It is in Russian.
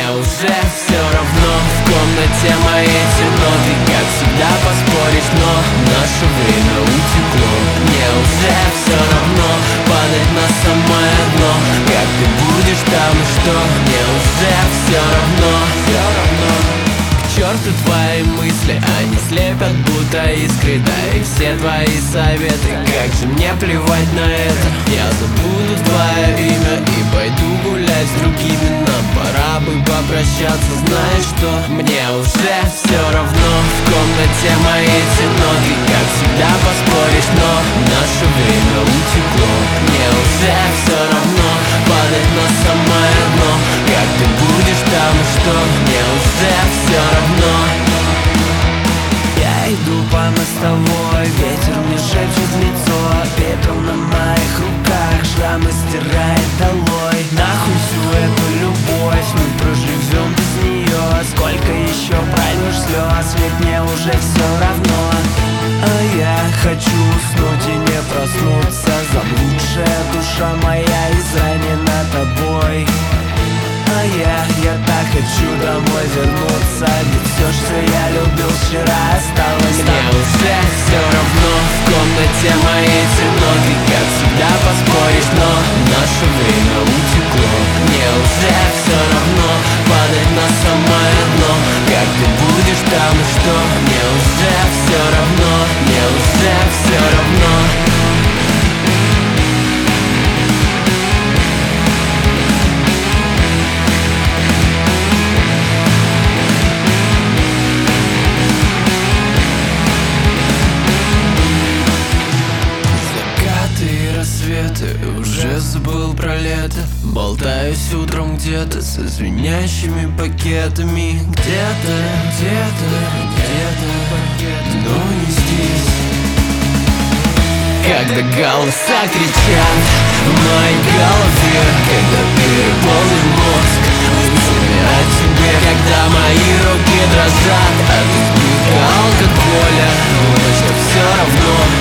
мне уже все равно. В комнате моей темно, ты как всегда поспоришь, но наше время утекло. Мне уже все равно падать на самое дно. Как ты будешь там и что? Мне уже все равно, все равно. К черту твои мысли, они слепят будто искры. Да и все твои советы, как же мне плевать на это. Я забуду твое имя и пойду гулять с другими. Нам пора бы попрощаться, знаешь что? Мне уже все равно. В комнате моей темно, ты как всегда поспоришь, но наше время утекло. Мне уже все равно падать на самое дно. Как ты будешь там и что? Мне уже все равно. Я иду по мостовой, ветер мне шепчет в лицо. Пепел на моих руках, шрамы стирает долой. Нахуй всю эту любовь, мы проживем без нее. Сколько еще прольешь слез, ведь мне уже все равно. А я хочу уснуть и не проснуться. Заблудшая душа моя изранена тобой. А я так хочу домой вернуться. Ведь все, что я любил вчера, осталось Мне там. уже все равно. В комнате моей темно, ты как всегда поспоришь, но наше время утекло. Мне уже все равно падать на самое дно. Как ты будешь там и что? Мне уже все равно. Мне уже все равно. Уже забыл про лето. Болтаюсь утром где-то со звенящими пакетами. Где-то, но не здесь. Когда голоса кричат в моей голове, когда переполнен мозг мыслями о тебе, когда мои руки дрожат от избытка алкоголя, думаю, что все равно.